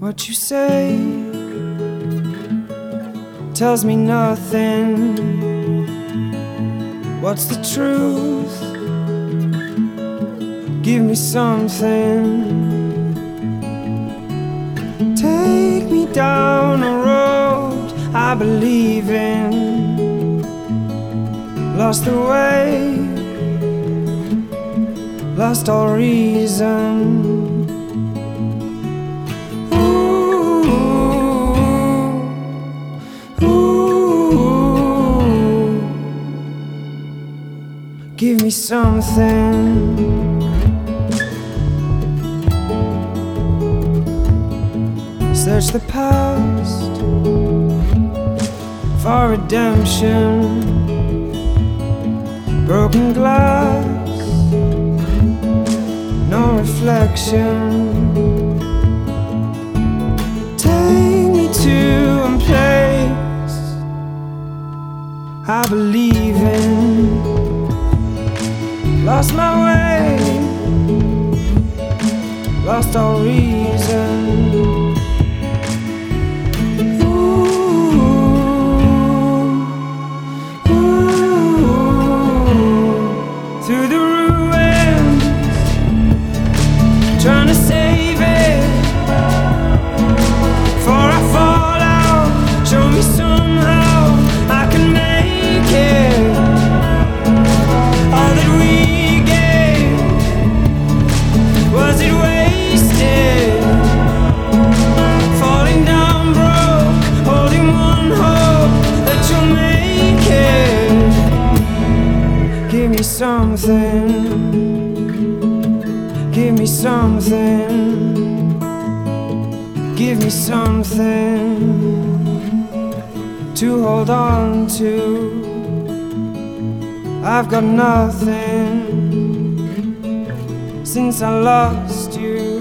What you say tells me nothing. What's the truth? Give me something. Take me down a road I believe in. Lost the way, lost all reason. Give me something. Search the past for redemption. Broken glass, no reflection. Take me to a place I believe in. Lost my way, lost all reason. Through the ruins, trying to save it. Before I fall out, show me somehow I can make it. All that we gave, was it wasted? Falling down broke, holding one hope that you'll make it. Give me something. Give me something. Give me something to hold on to. I've got nothing since I lost you.